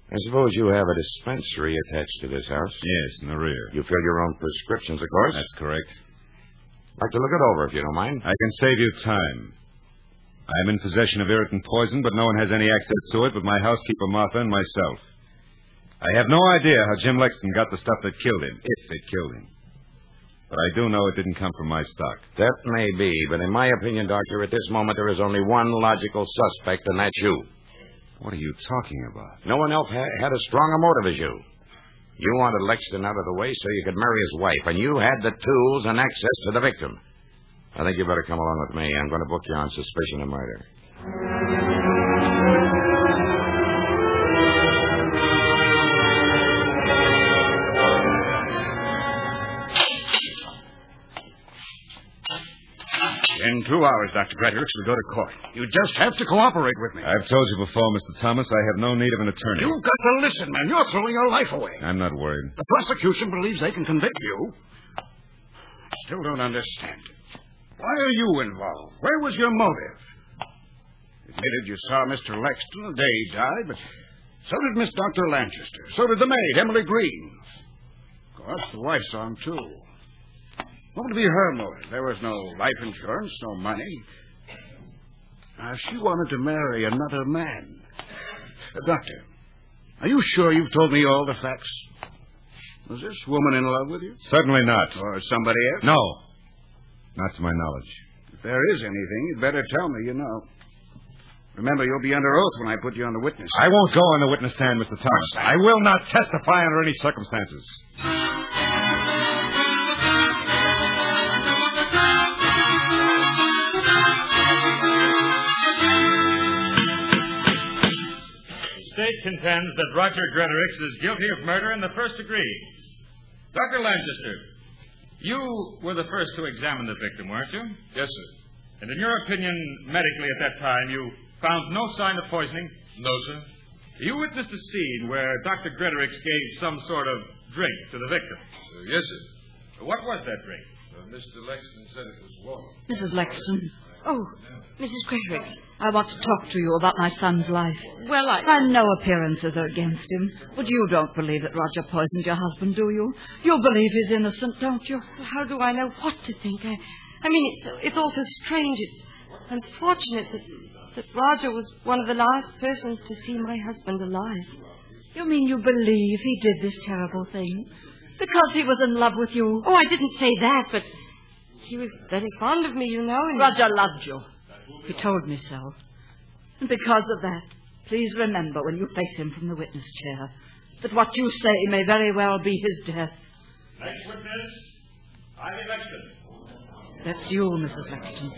I suppose you have a dispensary attached to this house? Yes, in the rear. You fill your own prescriptions, of course? That's correct. I'd like to look it over, if you don't mind. I can save you time. I am in possession of irritant poison, but no one has any access to it but my housekeeper, Martha, and myself. I have no idea how Jim Lexton got the stuff that killed him, if it killed him. But I do know it didn't come from my stock. That may be, but in my opinion, Doctor, at this moment there is only one logical suspect, and that's you. What are you talking about? No one else ha- had as strong a motive as you. You wanted Lexton out of the way so you could marry his wife, and you had the tools and access to the victim. I think you better come along with me. I'm going to book you on suspicion of murder. In two hours, Doctor Greatorex will go to court. You just have to cooperate with me. I've told you before, Mister Thomas, I have no need of an attorney. You've got to listen, man. You're throwing your life away. I'm not worried. The prosecution believes they can convict you. Still don't understand it. Why are you involved? Where was your motive? Admitted you saw Mister Lexton the day he died, but so did Miss Doctor Lanchester. So did the maid, Emily Green. Of course, the wife saw him, too. What would be her motive? There was no life insurance, no money. Uh, she wanted to marry another man. Uh, doctor, are you sure you've told me all the facts? Was this woman in love with you? Certainly not. Or somebody else? No. Not to my knowledge. If there is anything, you'd better tell me, you know. Remember, you'll be under oath when I put you on the witness stand. I won't go on the witness stand, Mister Thomas. I will not testify under any circumstances. The state contends that Roger Greatorex is guilty of murder in the first degree. Doctor Lanchester, you were the first to examine the victim, weren't you? Yes, sir. And in your opinion, medically at that time, you found no sign of poisoning? No, sir. You witnessed a scene where Doctor Greatorex gave some sort of drink to the victim. Uh, yes, sir. What was that drink? Uh, Mister Lexton said it was water. Missus Lexton. Oh, Missus Greatorex, I want to talk to you about my son's life. Well, I... And no appearances are against him. But you don't believe that Roger poisoned your husband, do you? You believe he's innocent, don't you? How do I know what to think? I, I mean, it's, it's all so strange. It's unfortunate that, that Roger was one of the last persons to see my husband alive. You mean you believe he did this terrible thing? Because he was in love with you? Oh, I didn't say that, but he was very fond of me, you know. And Roger loved you. He told me so. And because of that, please remember when you face him from the witness chair that what you say may very well be his death. Next witness, Ivy Lexton. That's you, Missus Lexton.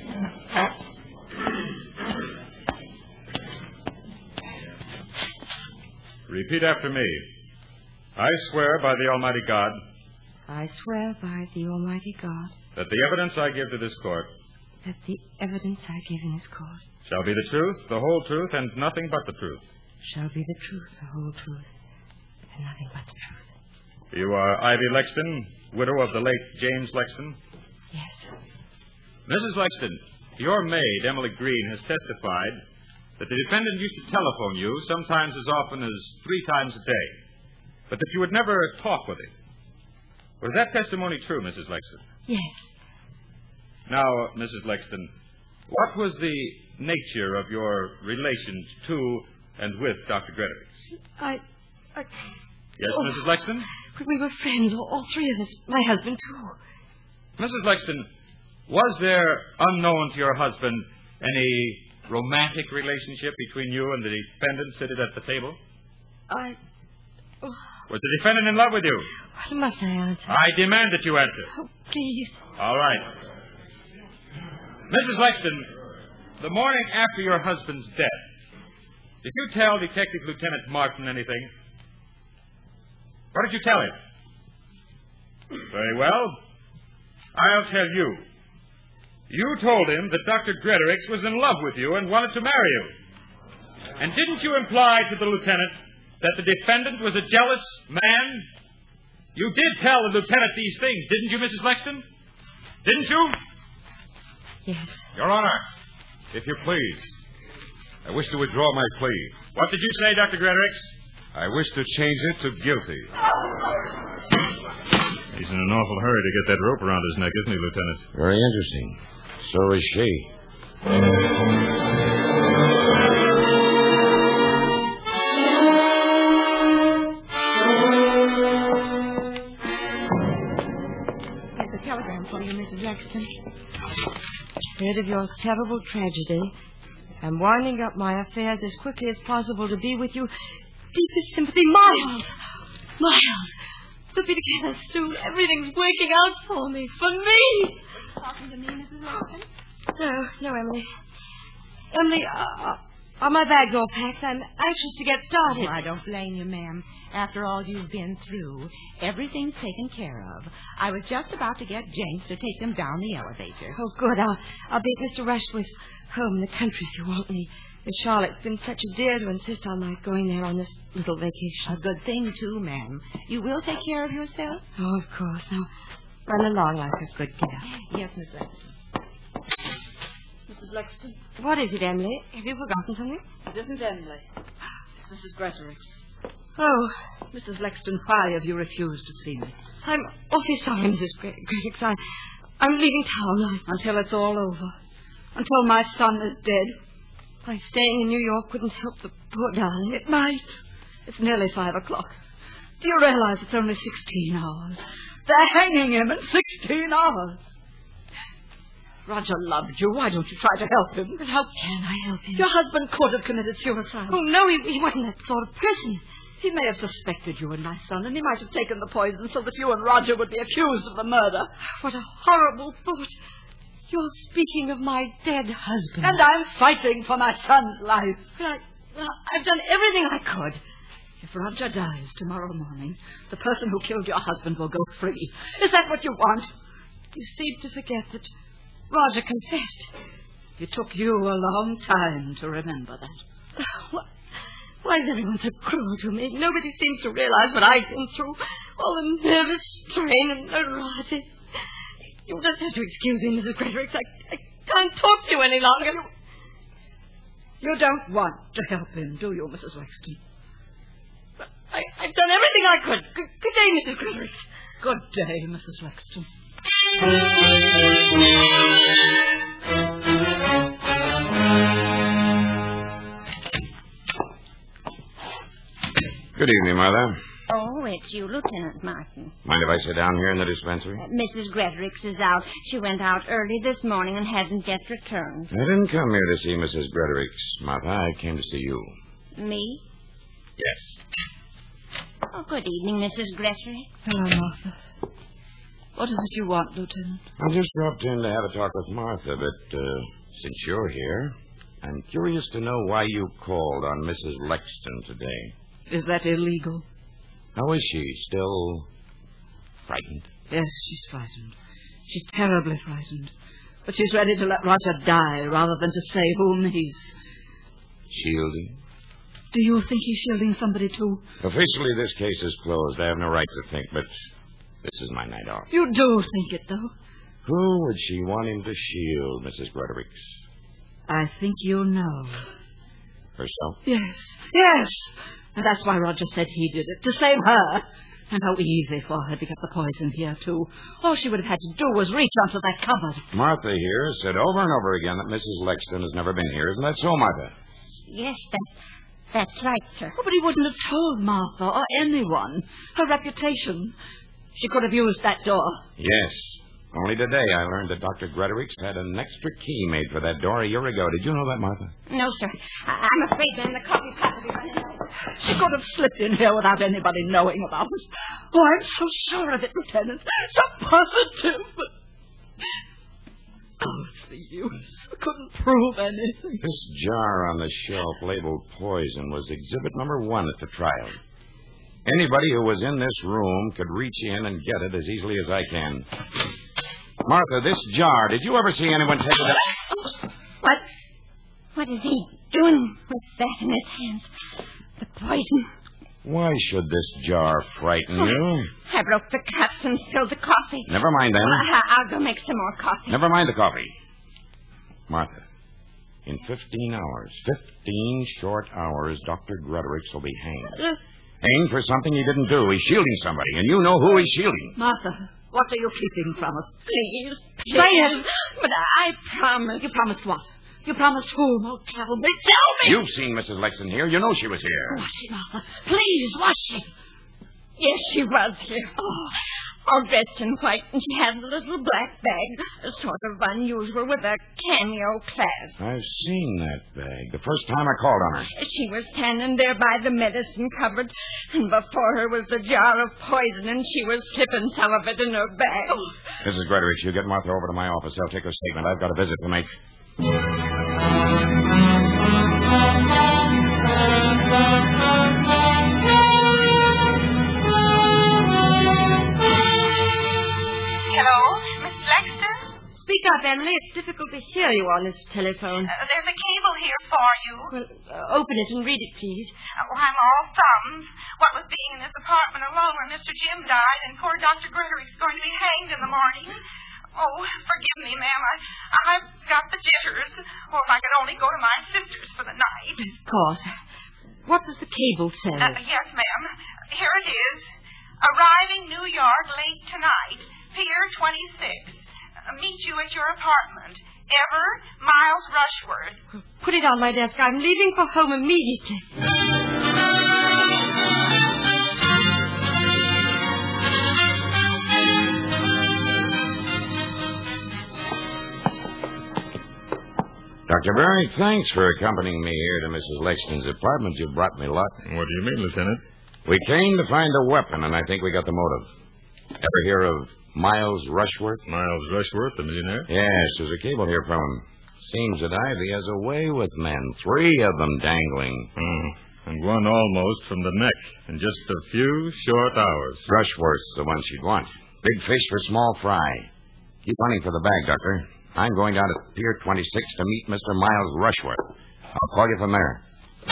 Repeat after me. I swear by the Almighty God. I swear by the Almighty God. That the evidence I give to this court. That the evidence I give in this court. Shall be the truth, the whole truth, and nothing but the truth. Shall be the truth, the whole truth, and nothing but the truth. You are Ivy Lexton, widow of the late James Lexton? Yes. Missus Lexton, your maid, Emily Green, has testified that the defendant used to telephone you sometimes as often as three times a day, but that you would never talk with him. Was that testimony true, Missus Lexton? Yes. Now, Missus Lexton, what was the nature of your relations to and with Doctor Greatorex? I... I... Yes, oh, Missus Lexton? We were friends, all, all three of us. My husband, too. Missus Lexton, was there, unknown to your husband, any romantic relationship between you and the defendant seated at the table? I... Oh. Was the defendant in love with you? What must I answer? I demand that you answer. Oh, please. All right. Missus Lexton, the morning after your husband's death, did you tell Detective Lieutenant Martin anything? What did you tell him? Very well. I'll tell you. You told him that Doctor Greatorex was in love with you and wanted to marry you. And didn't you imply to the lieutenant that the defendant was a jealous man? You did tell the lieutenant these things, didn't you, Missus Lexton? Didn't you? Yes. Your Honor, if you please, I wish to withdraw my plea. What did you say, Doctor Greatorex? I wish to change it to guilty. He's in an awful hurry to get that rope around his neck, isn't he, Lieutenant? Very interesting. So is she. Here's a telegram for you, Missus Lexton. Heard of your terrible tragedy. I'm winding up my affairs as quickly as possible to be with you. Deepest sympathy, Miles! Miles! We'll be together soon. Everything's working out for me. For me! Talking to me, Missus Lexton? No, no, Emily. Emily, uh, are my bags all packed? I'm anxious to get started. Oh, I don't blame you, ma'am. After all you've been through, everything's taken care of. I was just about to get James to take them down the elevator. Oh, good. I'll, I'll be at Mister Rushworth's home in the country if you want me. Miss Charlotte's been such a dear to insist on my going there on this little vacation. A good thing, too, ma'am. You will take care of yourself? Oh, of course. Now, run along like a good girl. Yes, Miss Lexton. Missus Lexton? What is it, Emily? Have you forgotten something? It isn't Emily. It's Missus Greatorex. Oh. Missus Lexton, why have you refused to see me? I'm awfully sorry, Missus Greatorex. I, I'm leaving town. I... Until it's all over. Until my son is dead. My staying in New York couldn't help the poor darling. It might. It's nearly five o'clock. Do you realize it's only sixteen hours? They're hanging him in sixteen hours. Roger loved you. Why don't you try to help him? But how can I help him? Your husband could have committed suicide. Oh, no, he, he wasn't that sort of person. He may have suspected you and my son, and he might have taken the poison so that you and Roger would be accused of the murder. What a horrible thought. You're speaking of my dead husband. And I'm fighting for my son's life. But I, well, I've done everything I could. If Roger dies tomorrow morning, the person who killed your husband will go free. Is that what you want? You seem to forget that Roger confessed. It took you a long time to remember that. Why, why is everyone so cruel to me? Nobody seems to realize what I've been through. All the nervous strain and notoriety. You'll just have to excuse me, Missus Greatorex. I, I can't talk to you any longer. You don't want to help him, do you, Missus Lexton? I, I've done everything I could. Good, good day, Missus Greatorex. Good day, Missus Lexton. Good evening, Martha. Oh, it's you, Lieutenant Martin. Mind if I sit down here in the dispensary? Uh, Missus Greatorex is out. She went out early this morning and hasn't yet returned. I didn't come here to see Missus Greatorex, Martha. I came to see you. Me? Yes. Oh, good evening, Missus Greatorex. Hello, Martha. What is it you want, Lieutenant? I just dropped in to have a talk with Martha, but uh, since you're here, I'm curious to know why you called on Missus Lexton today. Is that illegal? How is she? Still frightened? Yes, she's frightened. She's terribly frightened. But she's ready to let Roger die rather than to say whom he's... Shielding? Do you think he's shielding somebody, too? Officially, this case is closed. I have no right to think, but this is my night off. You do think it, though? Who would she want him to shield, Missus Greatorex? I think you know. Herself? Yes, yes. And that's why Roger said he did it, to save her. And how easy for her to get the poison here, too. All she would have had to do was reach onto that cupboard. Martha here said over and over again that Missus Lexton has never been here. Isn't that so, Martha? Yes, that, that's right, sir. Oh, but he wouldn't have told Martha or anyone. Her reputation. She could have used that door. Yes. Only today I learned that Doctor Greatorex had an extra key made for that door a year ago. Did you know that, Martha? No, sir. I- I'm afraid then the coffee pot will be running out. She could have slipped in here without anybody knowing about it. Oh, I'm so sure of it, Lieutenant. So positive. But... oh, it's the use. I couldn't prove anything. This jar on the shelf labeled poison was exhibit number one at the trial. Anybody who was in this room could reach in and get it as easily as I can. Martha, this jar, did you ever see anyone take it? What? What is he doing with that in his hands? The poison. Why should this jar frighten you? I broke the cups and spilled the coffee. Never mind, then. Uh, I'll go make some more coffee. Never mind the coffee. Martha, in fifteen hours, fifteen short hours, Doctor Greatorex will be hanged. Uh, Hanged for something he didn't do. He's shielding somebody, and you know who he's shielding. Martha, what are you keeping from us? Please. Say it. But I promised. You promised what? You promised whom? Oh, tell me. Tell me. You've seen Missus Lexton here. You know she was here. Was she, Martha? Please, was she? Yes, she was here. Oh, all dressed in white, and she had a little black bag, sort of unusual, with a cameo clasp. I've seen that bag the first time I called on her. She was standing there by the medicine cupboard, and before her was the jar of poison, and she was slipping some of it in her bag. Missus Gregory, you get Martha over to my office. I'll take her statement. I've got a visit to make. Speak up, Emily. It's difficult to hear you on this telephone. Uh, there's a cable here for you. Well, uh, open it and read it, please. Oh, I'm all thumbs. What with being in this apartment alone when Mister Jim died, and poor Doctor Gregory's going to be hanged in the morning. Oh, forgive me, ma'am. I, I've got the jitters. Oh, if I could only go to my sister's for the night. Of course. What does the cable say? Uh, yes, ma'am. Here it is. Arriving New York late tonight. Pier twenty-six. Meet you at your apartment. Ever, Miles Rushworth. Put it on my desk. I'm leaving for home immediately. Doctor Berry, thanks for accompanying me here to Missus Lexton's apartment. You brought me luck. What do you mean, Lieutenant? We came to find a weapon, and I think we got the motive. Ever hear of Miles Rushworth? Miles Rushworth, the millionaire? Yes, there's a cable here from him. Seems that Ivy has a way with men. Three of them dangling. Mm. And one almost from the neck in just a few short hours. Rushworth's the one she'd want. Big fish for small fry. Keep hunting for the bag, Doctor. I'm going down to Pier twenty-six to meet Mister Miles Rushworth. I'll call you from there.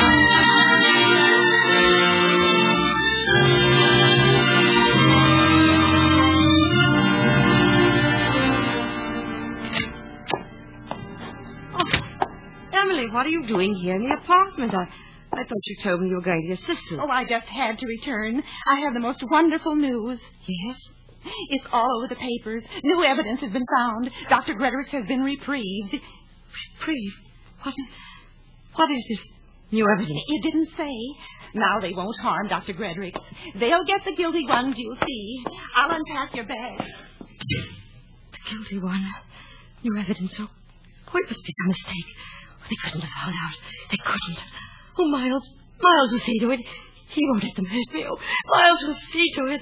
What are you doing here in the apartment? I, I thought you told me you were going to your sister's. Oh, I just had to return. I have the most wonderful news. Yes? It's all over the papers. New evidence has been found. Doctor Gregory has been reprieved. Reprieved? What, what is this new evidence? It didn't say. Now they won't harm Doctor Gregory. They'll get the guilty ones, you'll see. I'll unpack your bag. The guilty one. New evidence. Oh, oh, it must be a mistake. They couldn't have found out. They couldn't. Oh, Miles. Miles will see to it. He won't let them hurt me. Oh, Miles will see to it.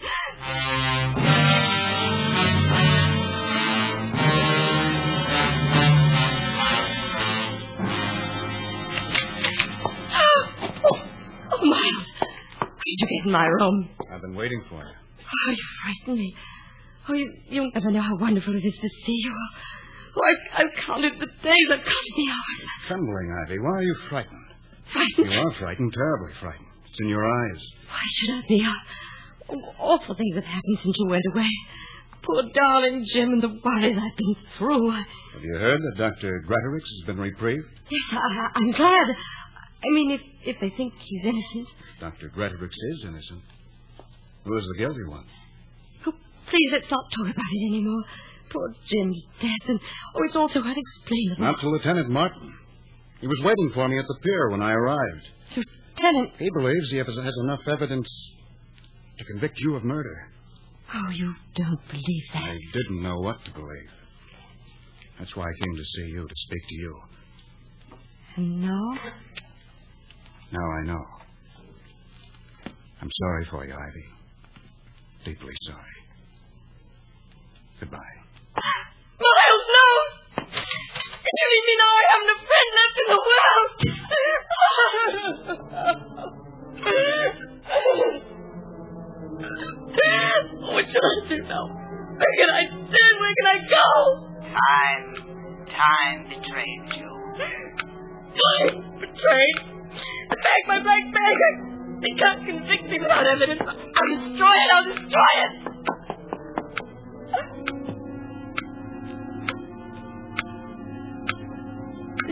Oh, oh, Miles. How did you get in my room? I've been waiting for you. Oh, you frightened me. Oh, you, you'll never know how wonderful it is to see you. Oh, I've, I've counted the days, I've counted the hours. You're trembling, Ivy. Why are you frightened? Frightened? You are frightened, terribly frightened. It's in your eyes. Why should I be? Oh, awful things have happened since you went away. Poor darling Jim and the worries I've been through. I... Have you heard that Doctor Greatorex has been reprieved? Yes, I, I'm glad. I mean, if, if they think he's innocent. Doctor Greatorex is innocent. Who is the guilty one? Oh, please, let's not talk about it anymore. Poor Jim's death, and oh, it's all so unexplainable. Not to Lieutenant Martin. He was waiting for me at the pier when I arrived. Lieutenant? He believes he has enough evidence to convict you of murder. Oh, you don't believe that? I didn't know what to believe. That's why I came to see you, to speak to you. And now? Now I know. I'm sorry for you, Ivy. Deeply sorry. Goodbye. Miles, no! If you leave me now, I haven't a friend left in the world. What shall I do now? Where can I stand? Where can I go? Time. Time betrayed you. Time betrayed? The bag, my black bag. They can't convict me without evidence. I'll destroy it. I'll destroy it.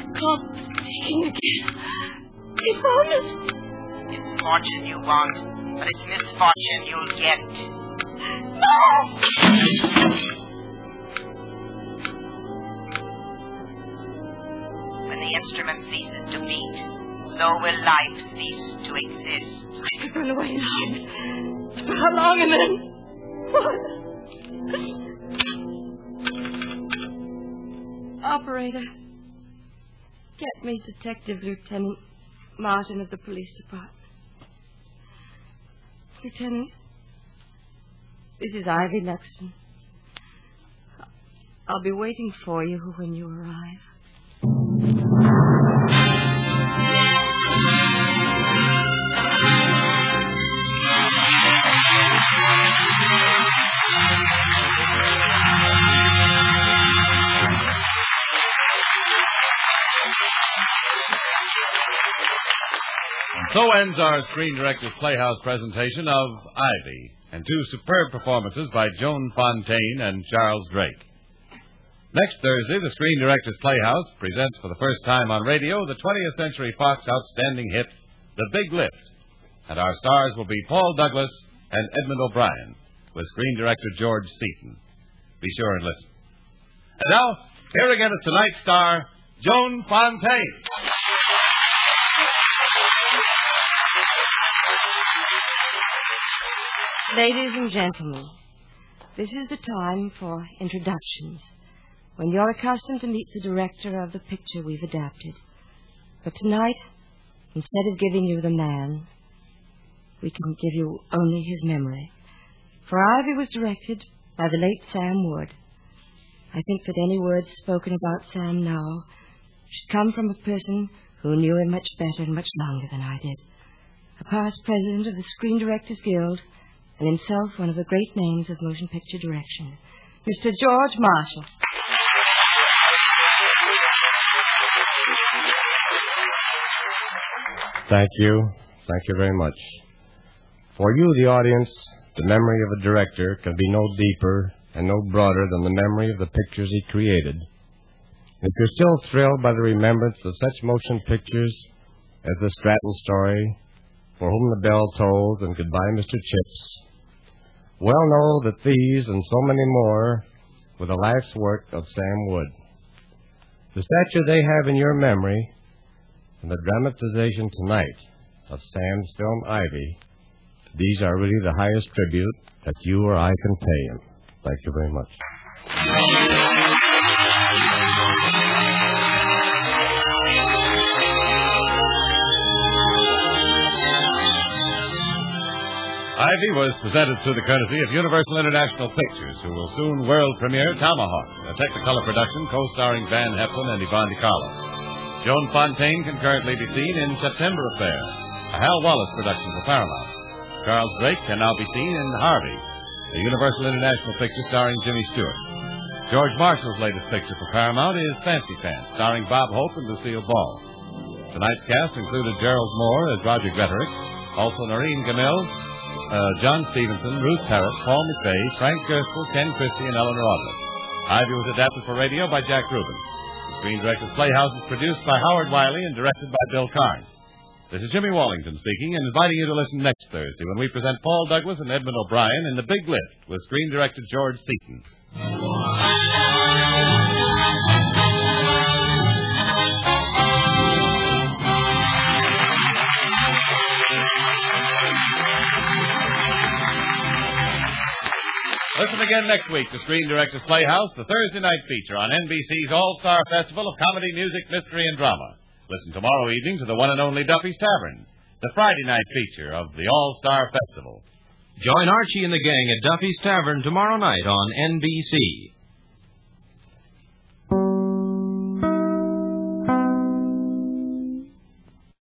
Clock's ticking again. He found us. It's fortune you want. but it's misfortune you'll get. No! When the instrument ceases to beat, so will life cease to exist. I could run away now. For how long and then what? Operator, get me Detective Lieutenant Martin of the police department. Lieutenant, this is Ivy Lexton. I'll be waiting for you when you arrive. So ends our Screen Directors Playhouse presentation of Ivy, and two superb performances by Joan Fontaine and Charles Drake. Next Thursday, the Screen Directors Playhouse presents for the first time on radio the twentieth Century Fox outstanding hit, The Big Lift. And our stars will be Paul Douglas and Edmund O'Brien, with Screen Director George Seaton. Be sure and listen. And now, here again is tonight's star, Joan Fontaine. Ladies and gentlemen, this is the time for introductions, when you're accustomed to meet the director of the picture we've adapted. But tonight, instead of giving you the man, we can give you only his memory. For Ivy was directed by the late Sam Wood. I think that any words spoken about Sam now should come from a person who knew him much better and much longer than I did. A past president of the Screen Directors Guild, and himself one of the great names of motion picture direction, Mister George Marshall. Thank you. Thank you very much. For you, the audience, the memory of a director can be no deeper and no broader than the memory of the pictures he created. If you're still thrilled by the remembrance of such motion pictures as The Stratton Story, For Whom the Bell Tolls, and Goodbye, Mister Chips, well know that these and so many more were the life's work of Sam Wood. The statue they have in your memory and the dramatization tonight of Sam's film Ivy, these are really the highest tribute that you or I can pay him. Thank you very much. Ivy was presented through the courtesy of Universal International Pictures, who will soon world premiere Tomahawk, a Technicolor production co-starring Van Heflin and Yvonne De Carlo. Joan Fontaine can currently be seen in September Affair, a Hal Wallace production for Paramount. Charles Drake can now be seen in Harvey, a Universal International picture starring Jimmy Stewart. George Marshall's latest picture for Paramount is Fancy Pants, starring Bob Hope and Lucille Ball. Tonight's cast included Gerald Moore as Roger Gretorick, also Noreen Gamil, Uh, John Stevenson, Ruth Parrott, Paul McVeigh, Frank Gerstle, Ken Christie, and Eleanor Audley. Ivy was adapted for radio by Jack Rubin. The Screen Directors Playhouse is produced by Howard Wiley and directed by Bill Karn. This is Jimmy Wallington speaking and inviting you to listen next Thursday when we present Paul Douglas and Edmund O'Brien in The Big Lift with Screen Director George Seaton. Listen again next week to Screen Directors Playhouse, the Thursday night feature on N B C's All-Star Festival of Comedy, Music, Mystery, and Drama. Listen tomorrow evening to the one and only Duffy's Tavern, the Friday night feature of the All-Star Festival. Join Archie and the gang at Duffy's Tavern tomorrow night on N B C.